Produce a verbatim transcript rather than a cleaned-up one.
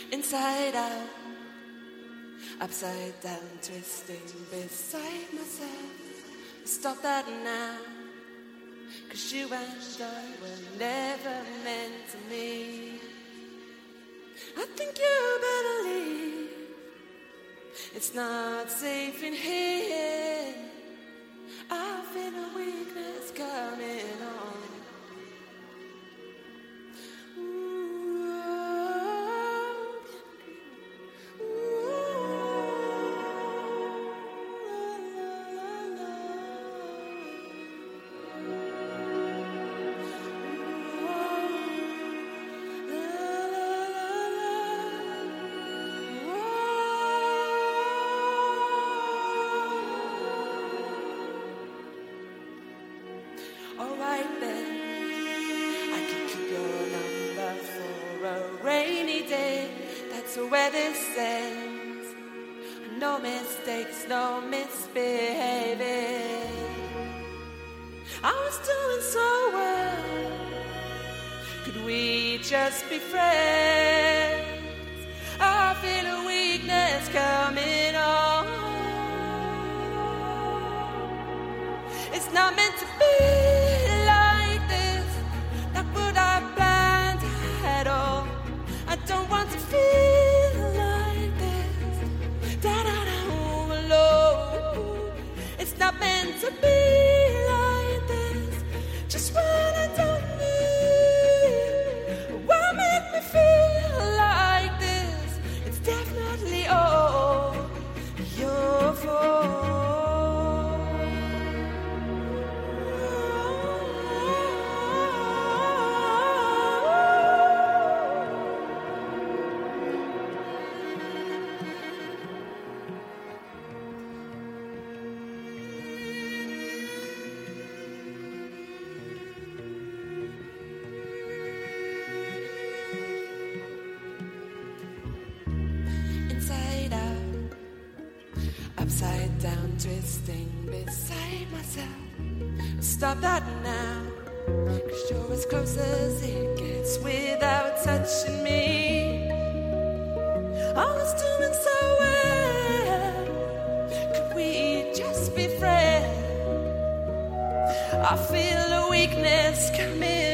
Inside out, upside down, twisting beside myself. Stop that now, 'cause you and I were never meant to meet. I think you better leave. It's not safe in here. I feel a weakness coming on. Alright then, I can keep your number for a rainy day. That's where this ends. No mistakes, no misbehaving. I was doing so well. Could we just be friends? I feel a weakness coming on. It's not meant to be. To be like this, just when I don't need. Why make me feel like this? It's definitely all your fault. Upside down, twisting beside myself. Stop that now, 'cause you're as close as it gets without touching me. I was doing so well. Could we just be friends? I feel a weakness coming